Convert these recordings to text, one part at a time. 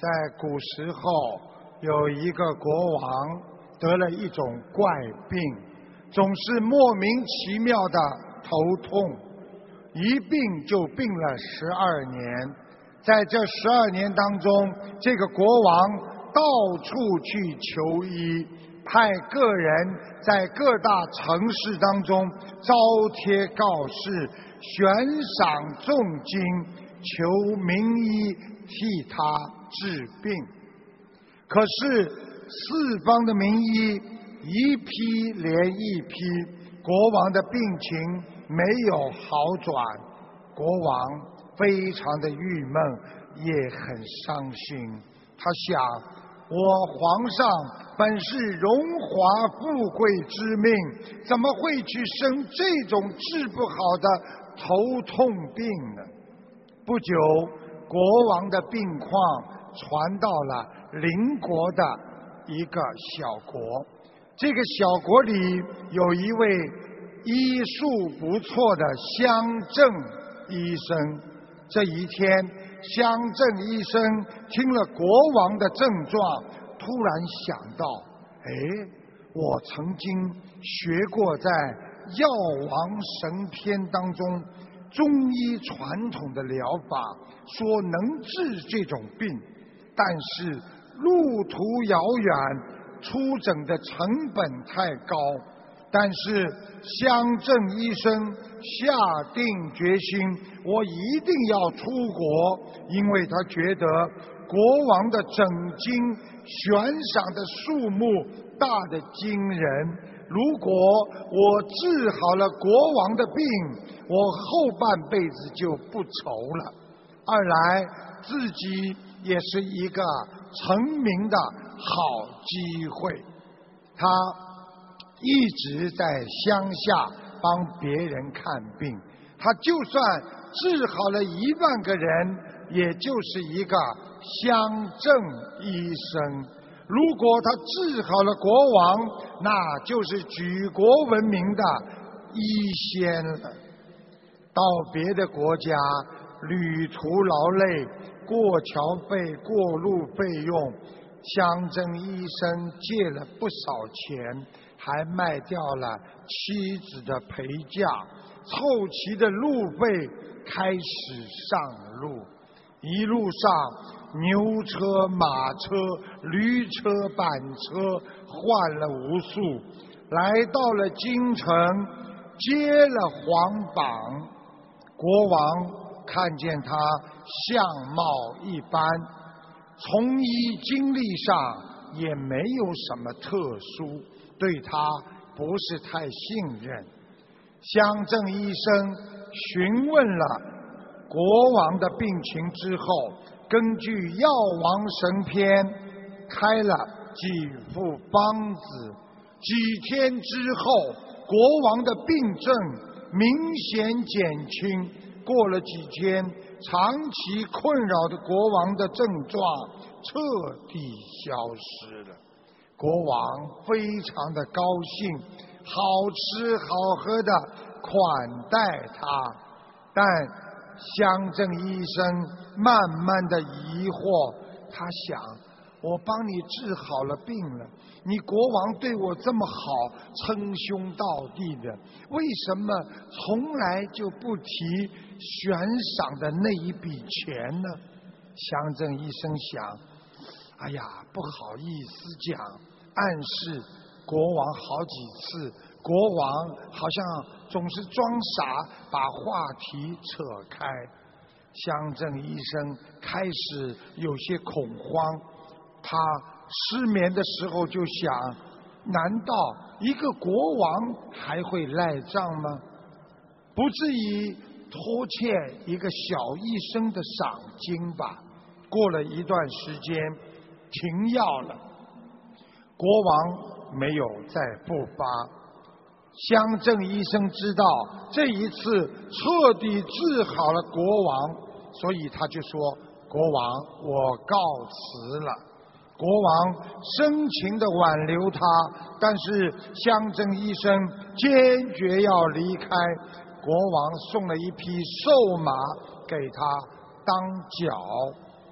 在古时候，有一个国王得了一种怪病，总是莫名其妙的头痛，一病就病了12年。在这12年当中，这个国王到处去求医，派个人在各大城市当中招贴告示，悬赏重金，求名医替他治病。可是四方的名医一批连一批，国王的病情没有好转，国王非常的郁闷，也很伤心。他想，我皇上本是荣华富贵之命，怎么会去生这种治不好的头痛病呢？不久，国王的病况传到了邻国的一个小国。这个小国里有一位医术不错的乡镇医生。这一天，乡镇医生听了国王的症状，突然想到，我曾经学过在药王神篇当中中医传统的疗法，说能治这种病，但是路途遥远，出诊的成本太高。但是乡镇医生下定决心，我一定要出国，因为他觉得国王的整金悬赏的数目大得惊人。如果我治好了国王的病，我后半辈子就不愁了。二来自己也是一个成名的好机会。他一直在乡下帮别人看病，他就算治好了1万个人，也就是一个乡镇医生。如果他治好了国王，那就是举国闻名的医仙了。到别的国家旅途劳累，过桥费、过路费用，乡镇医生借了不少钱，还卖掉了妻子的陪嫁，凑齐的路费，开始上路。一路上牛车、马车、驴车、板车换了无数，来到了京城，接了皇榜。国王看见他相貌一般，从医经历上也没有什么特殊，对他不是太信任。乡镇医生询问了国王的病情之后，根据药王神篇开了几副方子。几天之后，国王的病症明显减轻。过了几天，长期困扰的国王的症状彻底消失了。国王非常的高兴，好吃好喝的款待他。但乡镇医生慢慢的疑惑，他想，我帮你治好了病了，你国王对我这么好，称兄道弟的，为什么从来就不提悬赏的那一笔钱呢？乡镇医生想，哎呀，不好意思讲，暗示国王好几次，国王好像总是装傻，把话题扯开。乡镇医生开始有些恐慌，他失眠的时候就想，难道一个国王还会赖账吗？不至于拖欠一个小医生的赏金吧？过了一段时间，停药了，国王没有再复发。乡镇医生知道这一次彻底治好了国王，所以他就说，国王，我告辞了。国王深情地挽留他，但是乡镇医生坚决要离开。国王送了一匹瘦马给他当脚。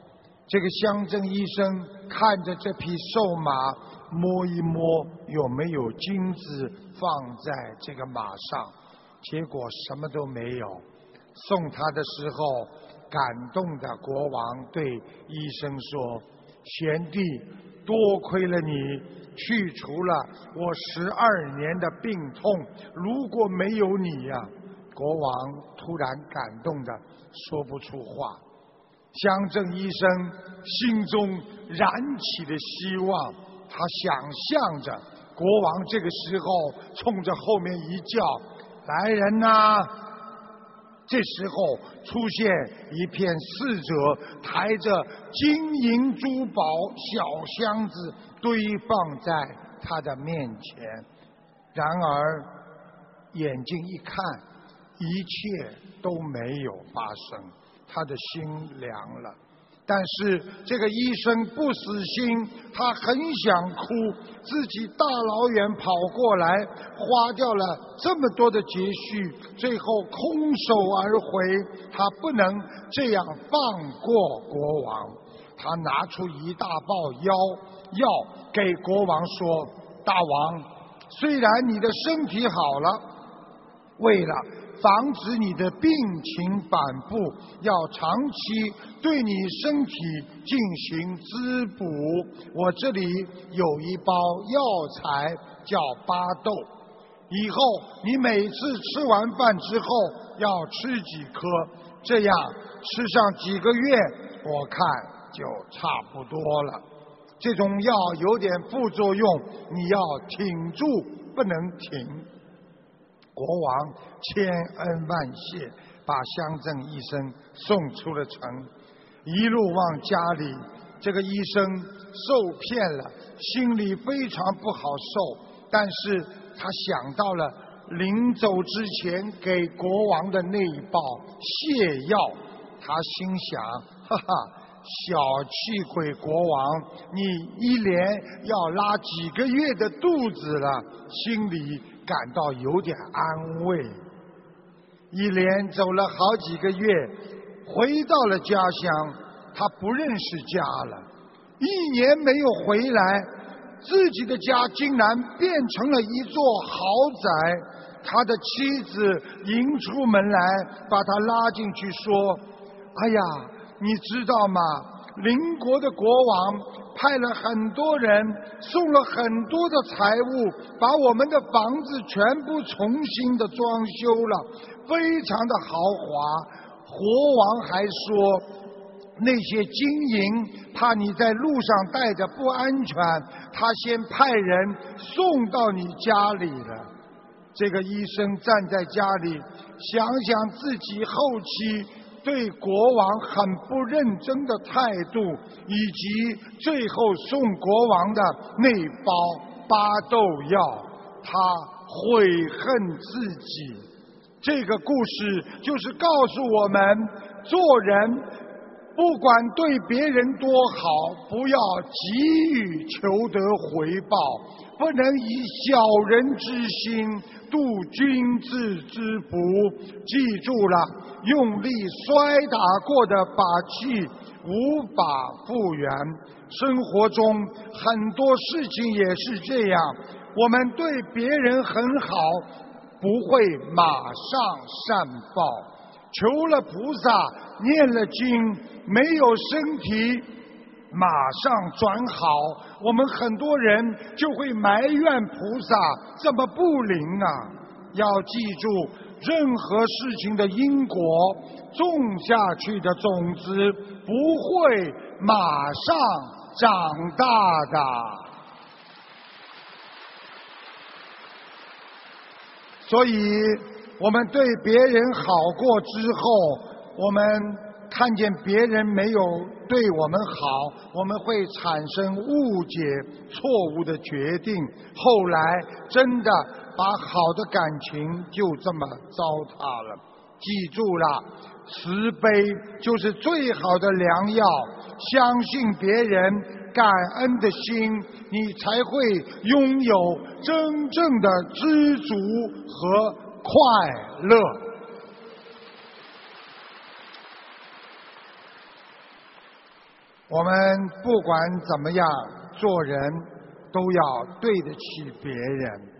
这个乡镇医生看着这匹瘦马，摸一摸有没有金子放在这个马上，结果什么都没有。送他的时候，感动的国王对医生说：“贤弟，多亏了你去除了我12年的病痛，如果没有你呀……”国王突然感动的说不出话。乡镇医生心中燃起了希望，他想象着国王这个时候冲着后面一叫：“来人呐！”这时候出现一片侍者，抬着金银珠宝小箱子堆放在他的面前。然而眼睛一看，一切都没有发生，他的心凉了。但是这个医生不死心，他很想哭，自己大老远跑过来，花掉了这么多的积蓄，最后空手而回，他不能这样放过国王。他拿出一大包药给国王说：“大王，虽然你的身体好了，为了防止你的病情反复，要长期对你身体进行滋补。我这里有一包药材叫巴豆，以后你每次吃完饭之后要吃几颗，这样吃上几个月，我看就差不多了。这种药有点副作用，你要挺住，不能停。”国王千恩万谢，把乡镇医生送出了城。一路往家里，这个医生受骗了，心里非常不好受。但是他想到了临走之前给国王的那一包泻药，他心想：哈哈，小气鬼国王，你一连要拉几个月的肚子了，心里感到有点安慰。一连走了好几个月，回到了家乡，他不认识家了。1年没有回来，自己的家竟然变成了一座豪宅。他的妻子迎出门来，把他拉进去说：“哎呀，你知道吗？邻国的国王派了很多人，送了很多的财物，把我们的房子全部重新的装修了，非常的豪华。国王还说，那些金银怕你在路上带着不安全，他先派人送到你家里了。”这个医生站在家里，想想自己后期对国王很不认真的态度，以及最后送国王的那包巴豆药，他悔恨自己。这个故事就是告诉我们，做人不管对别人多好，不要急于求得回报，不能以小人之心度君子之腹。记住了，用力摔打过的把器无法复原。生活中很多事情也是这样，我们对别人很好，不会马上善报。求了菩萨，念了经，没有身体马上转好，我们很多人就会埋怨菩萨这么不灵啊！要记住，任何事情的因果，种下去的种子不会马上长大的。所以我们对别人好过之后，我们看见别人没有对我们好，我们会产生误解、错误的决定，后来真的把好的感情就这么糟蹋了。记住了，慈悲就是最好的良药，相信别人，感恩的心，你才会拥有真正的知足和快乐。 我们不管怎么样做人，都要对得起别人。